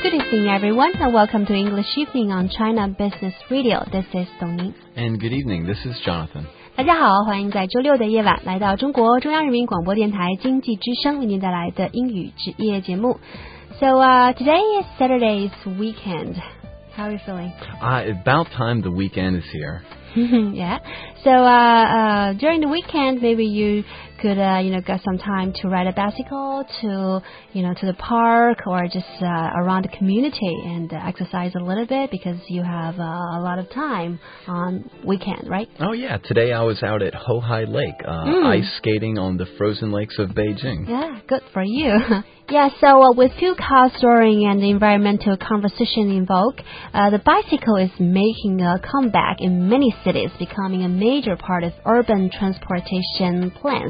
Good evening, everyone, and welcome to English Evening on China Business Radio. This is Dong Ning. And good evening, this is Jonathan. 大家好，欢迎在周六的夜晚来到中国中央人民广播电台经济之声为您带来的英语之夜节目。So today is Saturday's weekend. How are you feeling? About time the weekend is here. Yeah. So during the weekend, maybe you could get some time to ride a bicycle to the park or just around the community and exercise a little bit because you have a lot of time on weekend, right? Oh yeah, today I was out at Hohai Lake, ice skating on the frozen lakes of Beijing. Yeah, good for you. Yeah, so with fuel cost soaring and the environmental conversation in vogue, the bicycle is making a comeback in many cities, becoming a major part of urban transportation plans.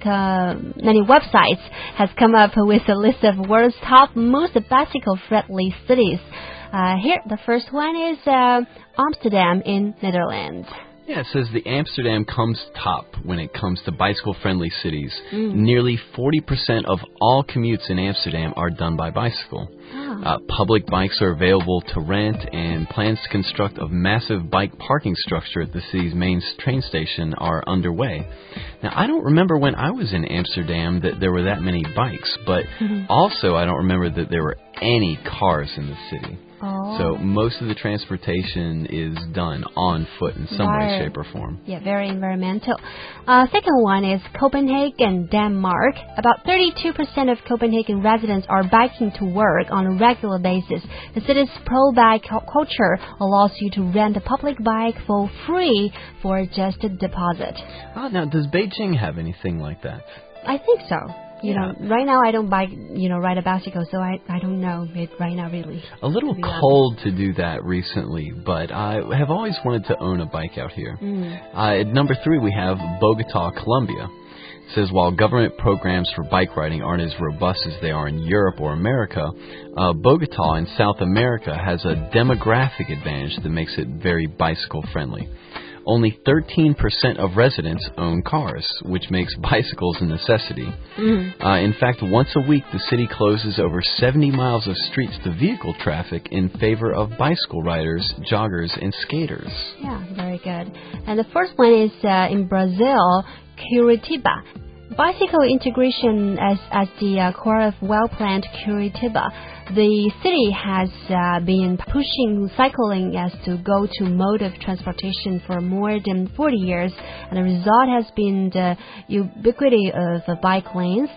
Many websites has come up with a list of world's top most bicycle-friendly cities. Here, the first one is Amsterdam in Netherlands. Yeah, it says the Amsterdam comes top when it comes to bicycle-friendly cities. Nearly 40% of all commutes in Amsterdam are done by bicycle. Public bikes are available to rent, and plans to construct a massive bike parking structure at the city's main train station are underway. Now, I don't remember when I was in Amsterdam that there were that many bikes, but also I don't remember that there were any cars in the city. So most of the transportation is done on foot in some way, shape, or form. Yeah, very environmental. Second one is Copenhagen, Denmark. About 32% of Copenhagen residents are biking to work on a regular basis. The city's pro-bike culture allows you to rent a public bike for free for just a deposit. Now, does Beijing have anything like that? I think so. You know, right now I don't ride a bicycle, so I don't know it right now really. A little cold to do that recently, but I have always wanted to own a bike out here. At number 3, we have Bogota, Colombia. It says while government programs for bike riding aren't as robust as they are in Europe or America, Bogota in South America has a demographic advantage that makes it very bicycle friendly. Only 13% of residents own cars, which makes bicycles a necessity. In fact, once a week, the city closes over 70 miles of streets to vehicle traffic in favor of bicycle riders, joggers, and skaters. Yeah, very good. And the first one is in Brazil, Curitiba. Bicycle integration as the core of well-planned Curitiba. The city has been pushing cycling as to go-to mode of transportation for more than 40 years, and the result has been the ubiquity of bike lanes.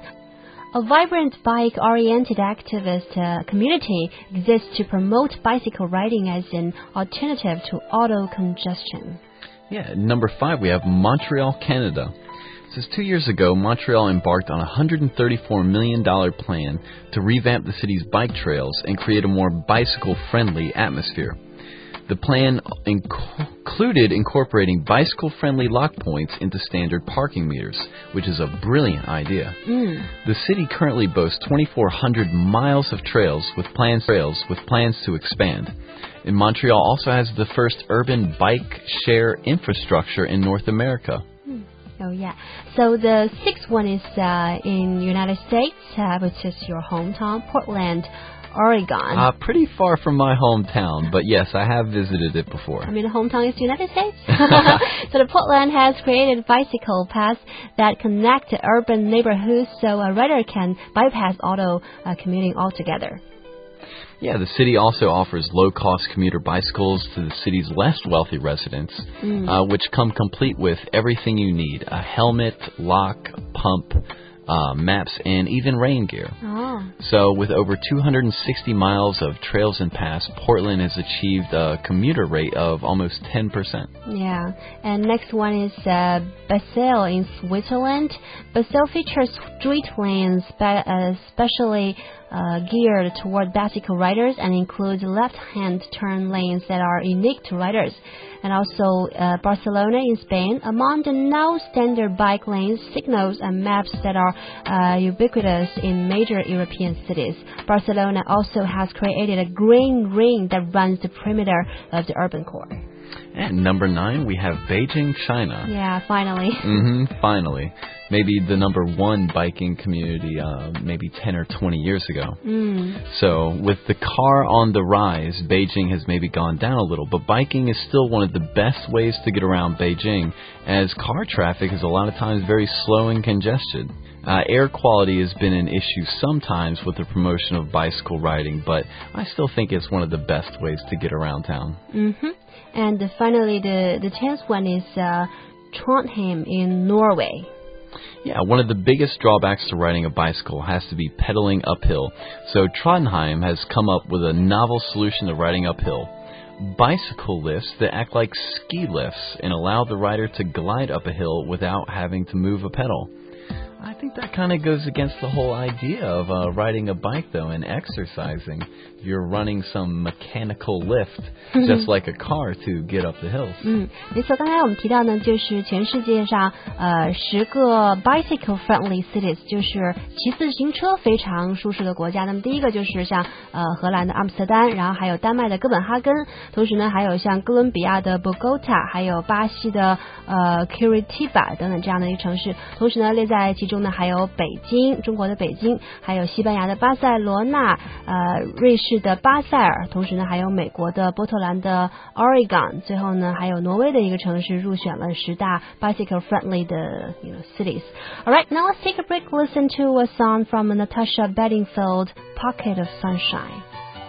A vibrant bike-oriented activist community exists to promote bicycle riding as an alternative to auto congestion. Yeah, number 5, we have Montreal, Canada. It says 2 years ago, Montreal embarked on a $134 million plan to revamp the city's bike trails and create a more bicycle-friendly atmosphere. The plan included incorporating bicycle-friendly lock points into standard parking meters, which is a brilliant idea. The city currently boasts 2,400 miles of trails with plans to expand. And Montreal also has the first urban bike share infrastructure in North America. Oh, yeah. So the 6th one is in United States, which is your hometown, Portland, Oregon. Pretty far from my hometown, but yes, I have visited it before. I mean, the hometown is the United States. So the Portland has created bicycle paths that connect urban neighborhoods so a rider can bypass auto commuting altogether. Yeah, the city also offers low-cost commuter bicycles to the city's less wealthy residents, which come complete with everything you need: a helmet, lock, pump, maps, and even rain gear. So with over 260 miles of trails and paths, Portland has achieved a commuter rate of almost 10%. Yeah, and next one is Basel in Switzerland. Basel features street lanes especially geared toward bicycle riders and includes left-hand turn lanes that are unique to riders. And also Barcelona in Spain, among the now standard bike lanes, signals and maps that are ubiquitous in major European cities. Barcelona also has created a green ring that runs the perimeter of the urban core. And number 9, we have Beijing, China. Yeah, finally. Finally. Maybe the number 1 biking community maybe 10 or 20 years ago. So with the car on the rise, Beijing has maybe gone down a little, but biking is still one of the best ways to get around Beijing, as car traffic is a lot of times very slow and congested. Air quality has been an issue sometimes with the promotion of bicycle riding, but I still think it's one of the best ways to get around town. And finally, the 10th one is Trondheim in Norway. Yeah, one of the biggest drawbacks to riding a bicycle has to be pedaling uphill. So Trondheim has come up with a novel solution to riding uphill. Bicycle lifts that act like ski lifts and allow the rider to glide up a hill without having to move a pedal. I think that kind of goes against the whole idea of riding a bike, though, and exercising. You're running some mechanical lift, just like a car, to get up the hills. 没错，刚才我们提到呢，就是全世界上10个 bicycle friendly cities， 就是骑自行车非常舒适的国家。那么第一个就是像荷兰的阿姆斯特丹，然后还有丹麦的哥本哈根，同时呢还有像哥伦比亚的 Bogota， 还有巴西的Curitiba 等等这样的一个城市。同时呢列在其中呢还有北京，中国的北京，还有西班牙的巴塞罗那，瑞士的巴塞尔，同时呢还有美国的波特兰的 Oregon， 最后呢还有挪威的一个城市入选了10大 bicycle friendly 的cities. Alright, now let's take a break, listen to a song from Natasha Bedingfield, Pocket of Sunshine.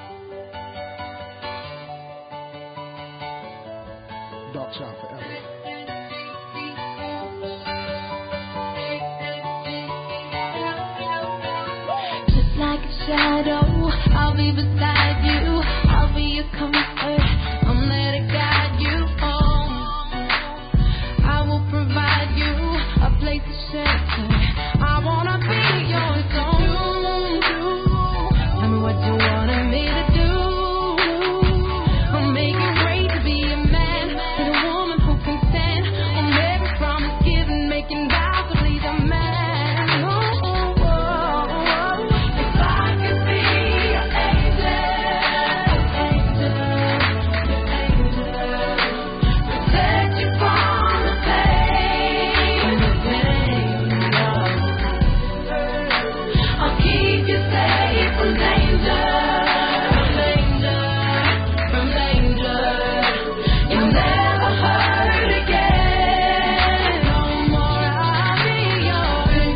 Dark Child forever. Just like a shadow, I'll be beside you. I'll be your comfort. I'm there to guide you home. I will provide you a place to shelter. I wanna be your zone. Tell me what you wanted me to do. I'll make it great to be a man, with a woman who can stand on every promise given, making vows to please a man. If I could be your angel, protect you from the pain, I'll keep you safe from danger, from danger. You'll never hurt again. No more, I'll be yours.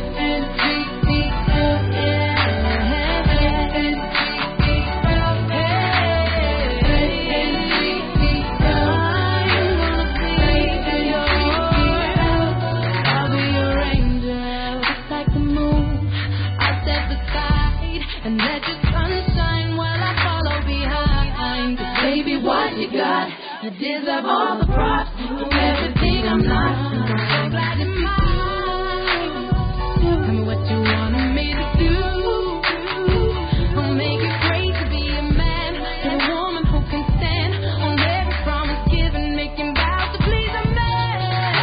I'll be your angel, just like the moon. I'll step aside and let your sunshine while I follow behind. 'Cause baby, what you got, you deserve all the props of everything I'm not. And I'm so glad you're mine. Tell me what you wanted me to do. I'll make it great to be a man, with a woman who can stand on every promise given, making vows to please a man.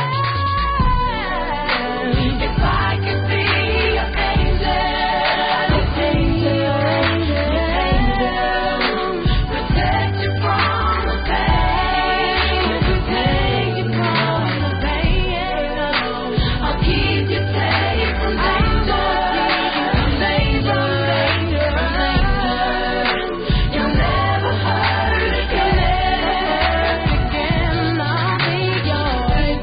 If I could be your angel, protect you from the pain, I'll keep you safe from danger, You'll never hurt again. I'll be yours.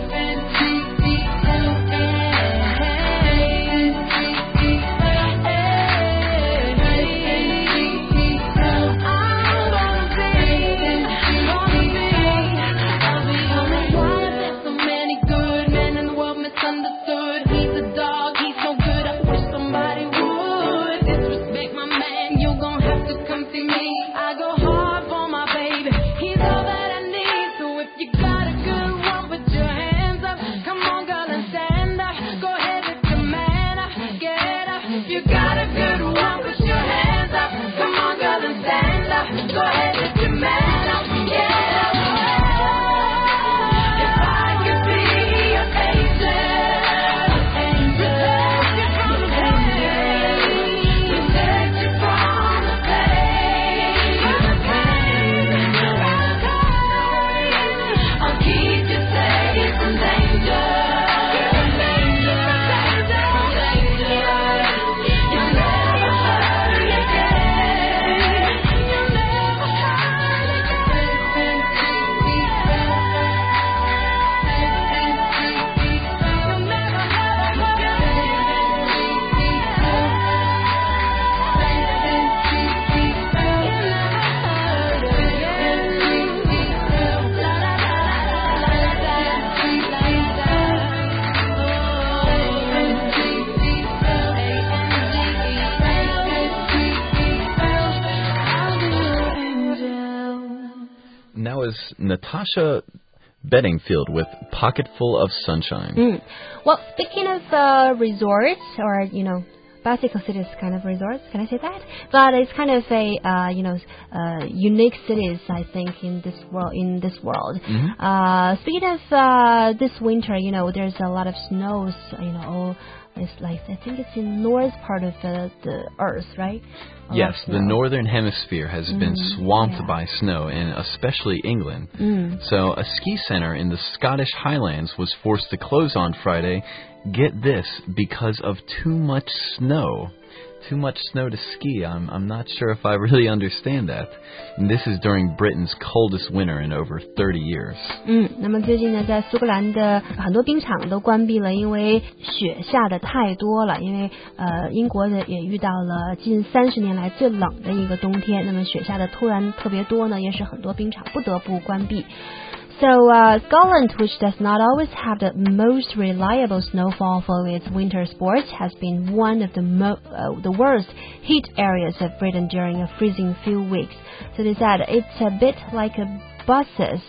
So many good men in the world misunderstood. He's a dog, he's no good. I wish somebody would disrespect my man. You're gonna have to come see me. I go hard for my baby. He's all that I need. So if you got a good one, put your hands up. Come on, girl, and stand up. Go ahead, lift your man up. Get up. If you got a good one, put your hands up. Come on, girl, and stand up. Go ahead, lift your man up. Get up. If I could be your angel, protect you from the pain, protect you from the pain, And that was Natasha Bedingfield with Pocketful of Sunshine. Well, speaking of resorts, or, bicycle cities kind of resorts, can I say that? But it's kind of a, unique cities, I think, in this world. Speaking of this winter, there's a lot of snows, it's like, I think it's in north part of the earth, right? Yes, the northern hemisphere has been swamped by snow, and especially England. So a ski center in the Scottish Highlands was forced to close on Friday. Get this, because of too much snow. Too much snow to ski. I'm not sure if I really understand that. And this is during Britain's coldest winter in over 30 years. 那么最近呢，在苏格兰的很多冰场都关闭了，因为雪下的太多了。因为英国的也遇到了近30年来最冷的一个冬天，那么雪下的突然特别多呢，也使很多冰场不得不关闭。So Scotland, which does not always have the most reliable snowfall for its winter sports, has been one of the worst heat areas of Britain during a freezing few weeks. So they said it's a bit like a buses.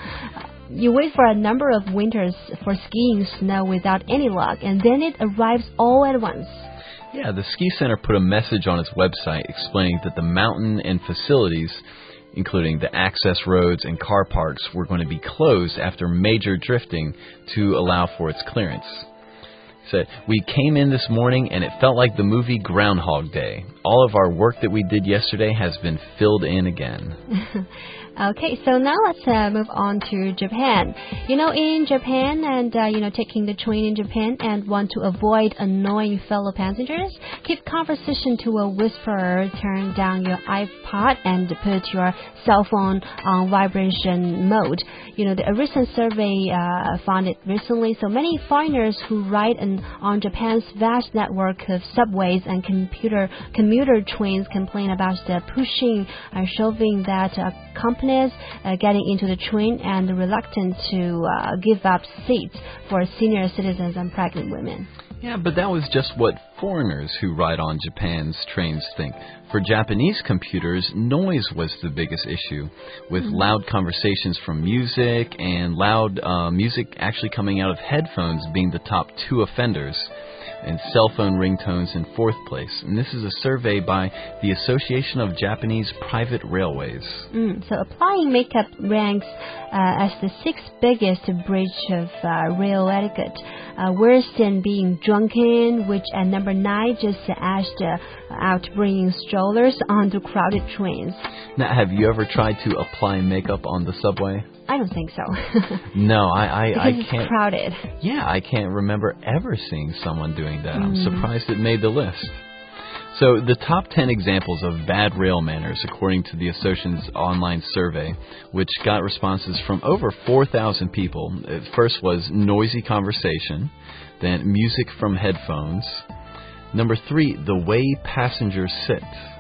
You wait for a number of winters for skiing snow without any luck, and then it arrives all at once. Yeah, the ski center put a message on its website explaining that the mountain and facilities, including the access roads and car parks, were going to be closed after major drifting to allow for its clearance. He said, "We came in this morning and it felt like the movie Groundhog Day. All of our work that we did yesterday has been filled in again." Okay, so now let's move on to Japan. In Japan and, taking the train in Japan and want to avoid annoying fellow passengers, keep conversation to a whisper, turn down your iPod and put your cell phone on vibration mode. A recent survey found it recently, so many foreigners who ride on Japan's vast network of subways and commuter trains complain about the pushing and shoving that accompanies getting into the train and reluctant to give up seats for senior citizens and pregnant women. Yeah, but that was just what foreigners who ride on Japan's trains think. For Japanese computers, noise was the biggest issue, with loud conversations from music and loud music actually coming out of headphones being the top two offenders, and cell phone ringtones in fourth place. And this is a survey by the Association of Japanese Private Railways. So applying makeup ranks as the sixth biggest breach of rail etiquette, worse than being drunken, which at number 9 just edged out bringing strollers onto crowded trains. Now, have you ever tried to apply makeup on the subway? I don't think so. No, I because can't. It's crowded. Yeah, I can't remember ever seeing someone doing that. I'm surprised it made the list. So the top 10 examples of bad rail manners, according to the Association's online survey, which got responses from over 4,000 people. First was noisy conversation, then music from headphones. Number 3, the way passengers sit.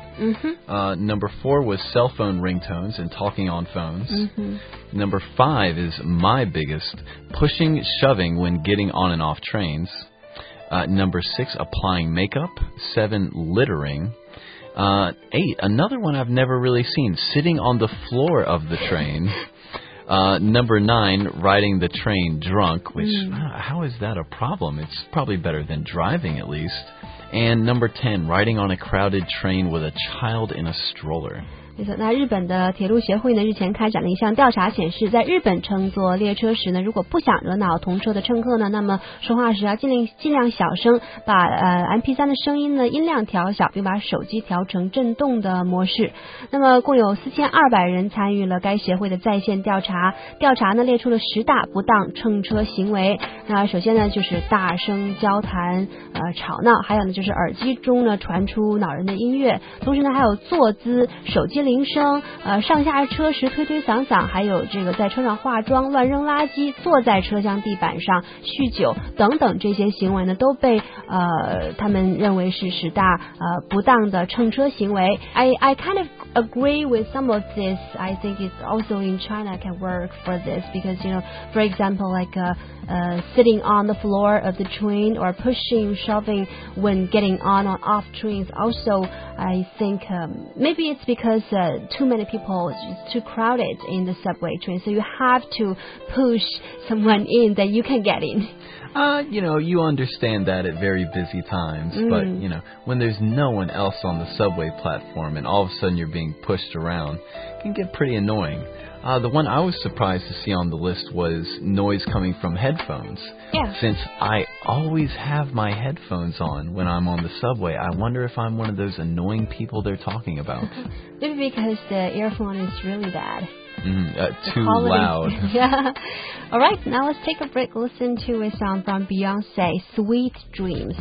Number 4 was cell phone ringtones and talking on phones. Number 5 is my biggest, pushing, shoving when getting on and off trains. Number 6, applying makeup. 7, littering. 8, another one I've never really seen, sitting on the floor of the train. Number 9, riding the train drunk, which, how is that a problem? It's probably better than driving, at least. And number 10, riding on a crowded train with a child in a stroller. 那日本的铁路协会呢，日前开展了一项调查，显示在日本乘坐列车时呢，如果不想惹恼同车的乘客呢，那么说话时要尽量小声，把MP3 的声音呢音量调小，并把手机调成震动的模式。那么共有4200人参与了该协会的在线调查，调查呢列出了10大不当乘车行为。那首先呢就是大声交谈，吵闹，还有呢就是耳机中呢传出恼人的音乐，同时呢还有坐姿、手机铃声，上下车时推推搡搡，还有这个在车上化妆、乱扔垃圾、坐在车厢地板上酗酒等等，这些行为呢都被他们认为是10大不当的乘车行为。I kind of agree with some of this. I think it's also in China can work for this because for example like sitting on the floor of the train or pushing, shoving when getting on or off trains. Also, I think maybe it's because too many people, it's too crowded in the subway train, so you have to push someone in that you can get in. You understand that at very busy times, but, when there's no one else on the subway platform and all of a sudden you're being pushed around, it can get pretty annoying. The one I was surprised to see on the list was noise coming from headphones. Yeah. Since I always have my headphones on when I'm on the subway, I wonder if I'm one of those annoying people they're talking about. Maybe because the earphone is really bad. Too loud. Yeah. All right, now let's take a break. Listen to a song from Beyonce, Sweet Dreams.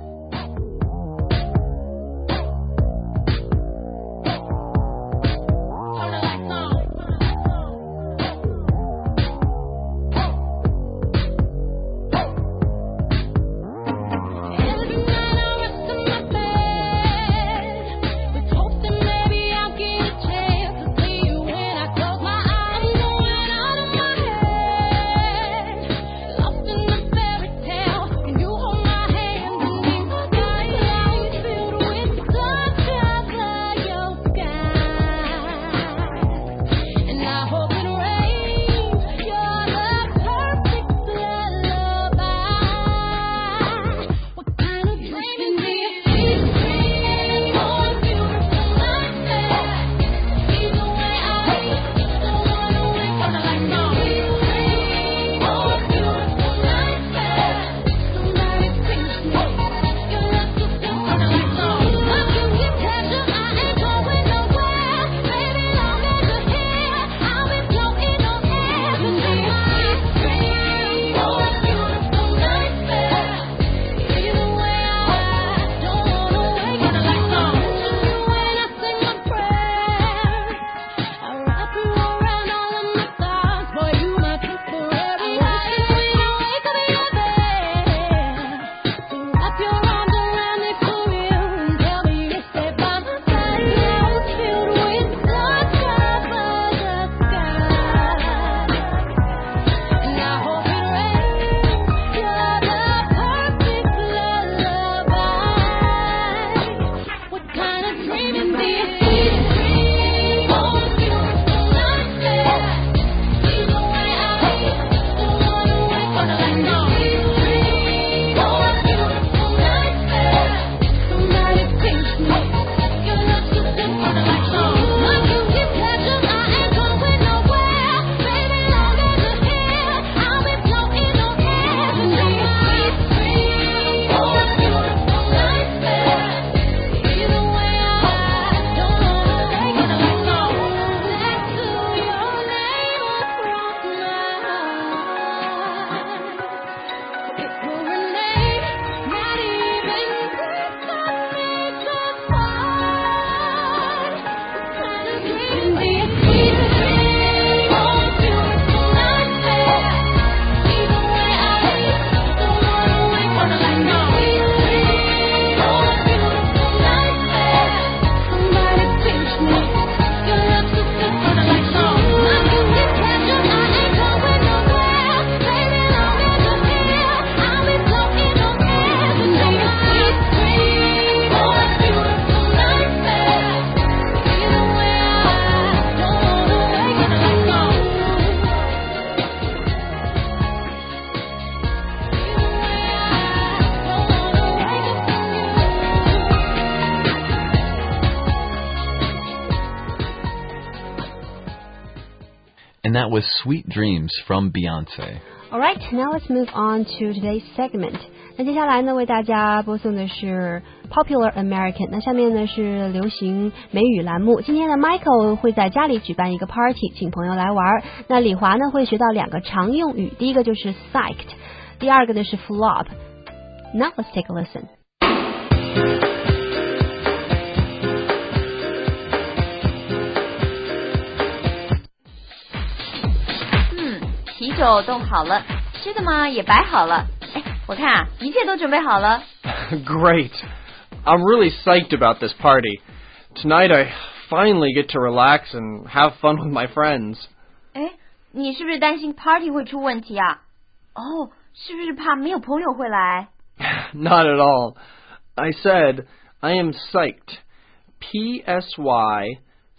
And that was Sweet Dreams from Beyonce. Alright, now let's move on to today's segment. 那接下来呢，为大家播送的是 Popular American。那下面呢是流行美语栏目。今天呢 ，Michael 会在家里举办一个 party， 请朋友来玩。那李华呢会学到2个常用语，第一个就是 psyched， 第二个呢是 flop。Now let's take a listen. 啤酒冻好了，吃的嘛也摆好了。哎，我看啊，一切都准备好了。 Great. I'm really psyched about this party. Tonight I finally get to relax and have fun with my friends. 哎，你是不是担心 party 会出问题啊？哦，是不是怕没有朋友会来？ Not at all. I said I am psyched. P-S-Y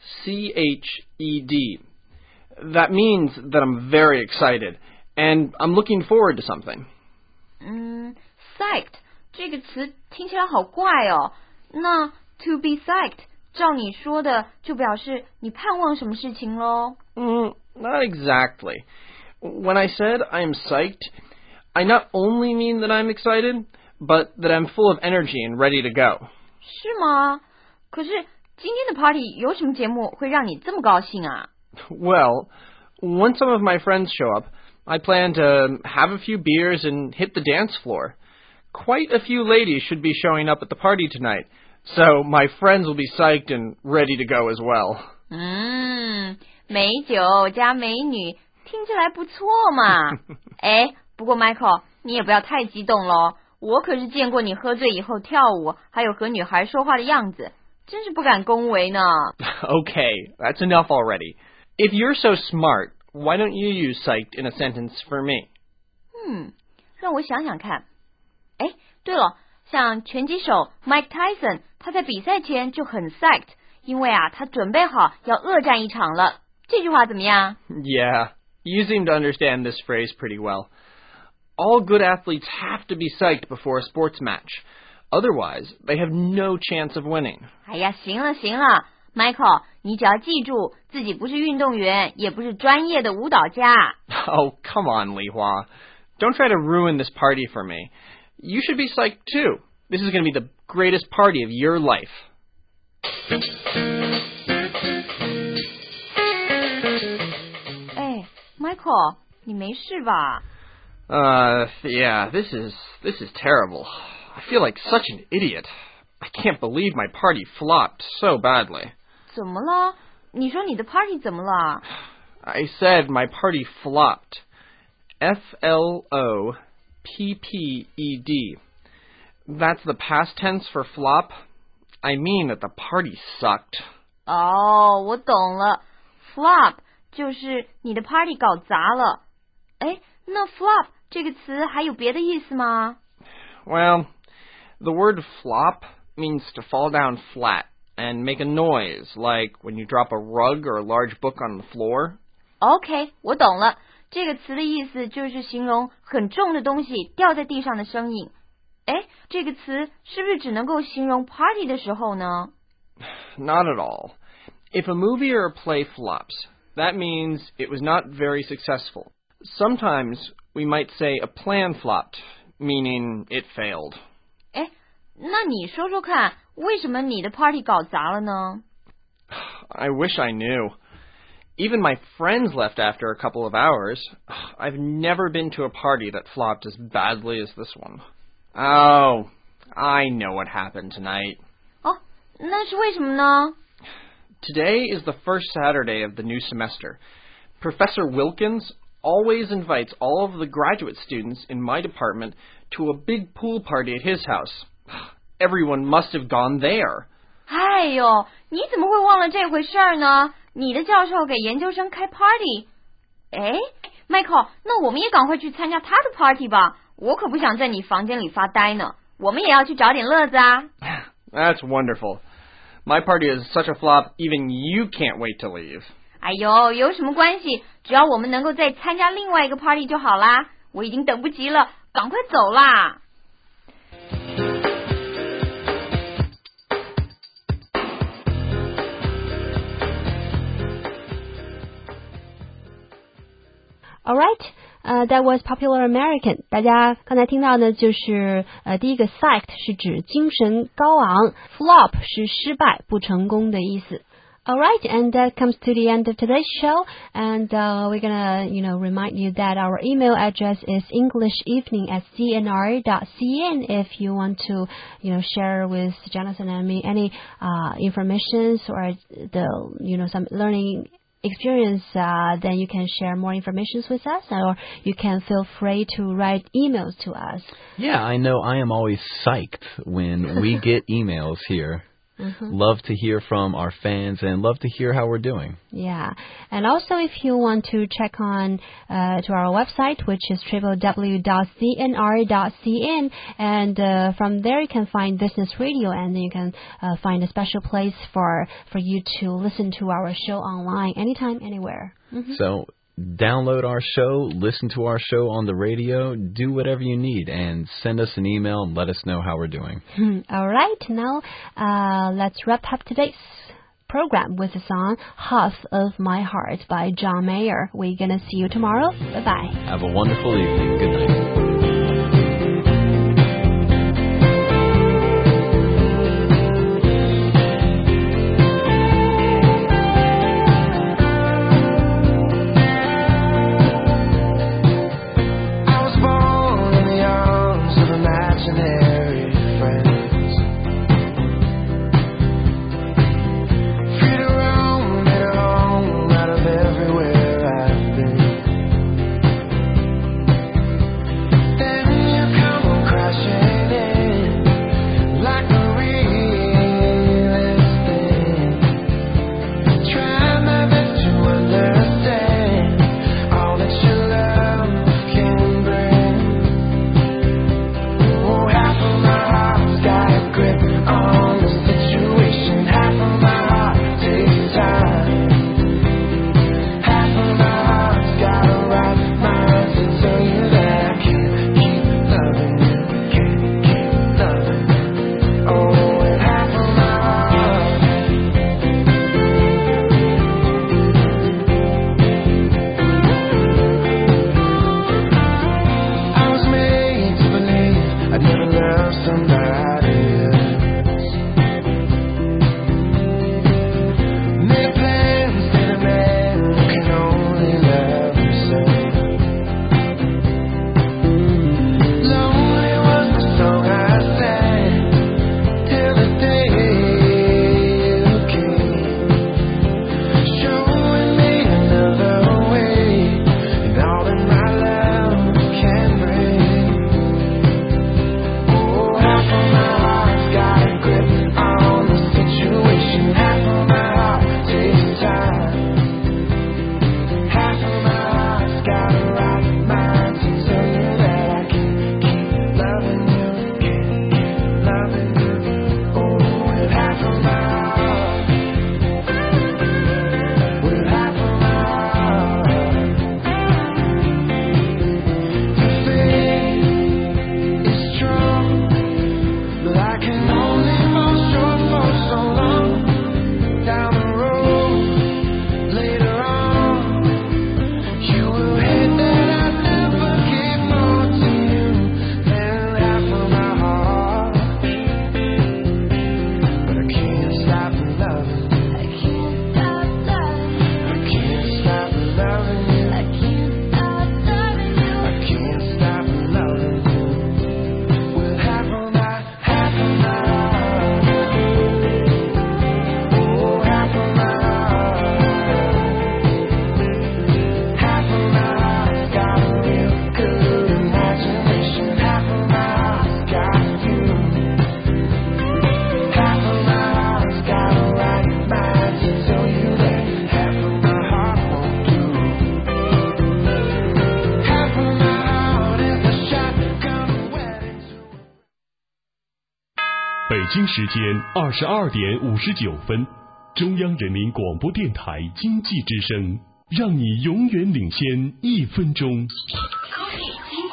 C-H-E-D. That means that I'm very excited, and I'm looking forward to something. Psyched 这个词听起来好怪哦。那 to be psyched 照你说的就表示你盼望什么事情咯。 Not exactly. When I said I'm psyched, I not only mean that I'm excited, but that I'm full of energy and ready to go. 是吗？可是今天的 party 有什么节目会让你这么高兴啊？ Well, once some of my friends show up, I plan to have a few beers and hit the dance floor. Quite a few ladies should be showing up at the party tonight, so my friends will be psyched and ready to go as well. 美酒加美女听起来不错嘛。不过 Michael 你也不要太激动咯，我可是见过你喝醉以后跳舞还有和女孩说话的样子，真是不敢恭维呢。 Okay, that's enough already. If you're so smart, why don't you use psyched in a sentence for me? 让我想想看。对了，像拳击手 Mike Tyson 他在比赛前就很 psyched， 因为他准备好要恶战一场了。这句话怎么样？ Yeah, you seem to understand this phrase pretty well. All good athletes have to be psyched before a sports match. Otherwise, they have no chance of winning. 哎呀，行了，Michael 你只要记住自己不是运动员，也不是专业的舞蹈家。 Oh, come on, Li Hua. Don't try to ruin this party for me. You should be psyched too. This is going to be the greatest party of your life. Michael 你没事吧？ Yeah, this is terrible. I feel like such an idiot. I can't believe my party flopped so badly. 怎么了？你说你的 party 怎么了？ I said my party flopped. F-L-O-P-P-E-D. That's the past tense for flop. I mean that the party sucked. 我懂了。Flop 就是你的 party 搞砸了。那 flop 这个词还有别的意思吗？ Well, the word flop means to fall down flat and make a noise, like when you drop a rug or a large book on the floor. OK, 我懂了。这个词的意思就是形容很重的东西掉在地上的声音。这个词是不是只能够形容 party 的时候呢？ Not at all. If a movie or a play flops, that means it was not very successful. Sometimes we might say a plan flopped, meaning it failed. 那你说说看，为什么你的 party 搞砸了呢？ I wish I knew. Even my friends left after a couple of hours. I've never been to a party that flopped as badly as this one. Oh, I know what happened tonight. 那是为什么呢？ Today is the first Saturday of the new semester. Professor Wilkins always invites all of the graduate students in my department to a big pool party at his house. Everyone must have gone there. 哎呦，你怎么会忘了这回事儿呢？你的教授给研究生开 party。Michael， 那我们也赶快去参加他的 party 吧。我可不想在你房间里发呆呢。我们也要去找点乐子啊。 That's wonderful. My party is such a flop, even you can't wait to leave. 哎呦，有什么关系？只要我们能够再参加另外一个 party 就好啦。我已经等不及了，赶快走啦。 Alright, that was Popular American. 大家刚才听到的就是第一个 psyched 是指精神高昂 ，flop 是失败不成功的意思。Alright, and that comes to the end of today's show. And we're gonna, remind you that our email address is englishevening@cnr.cn if you want to, share with Jonathan and me any information or some learning experience, then you can share more information with us, or you can feel free to write emails to us. Yeah, I know I am always psyched when we get emails here. Love to hear from our fans and love to hear how we're doing. Yeah. And also if you want to check on to our website, which is www.cnr.cn, and from there you can find Business Radio, and you can find a special place for you to listen to our show online anytime, anywhere. So download our show, listen to our show on the radio, do whatever you need, and send us an email and let us know how we're doing. All right, now let's wrap up today's program with the song Half of My Heart by John Mayer. We're going to see you tomorrow. Bye-bye. Have a wonderful evening. Good night. 北京时间22点59分，中央人民广播电台经济之声，让你永远领先1分钟。 Cookie 经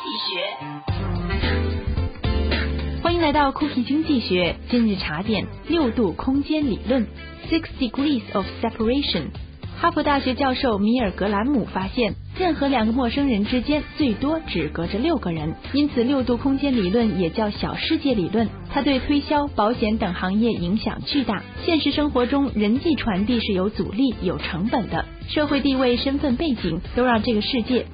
济学，欢迎来到 Cookie 经济学。今日茶点6度空间理论 6 degrees of separation。哈佛大学教授米尔格兰姆发现，任何2个陌生人之间最多只隔着6个人，因此6度空间理论也叫小世界理论。它对推销、保险等行业影响巨大。现实生活中，人际传递是有阻力、有成本的，社会地位、身份背景都让这个世界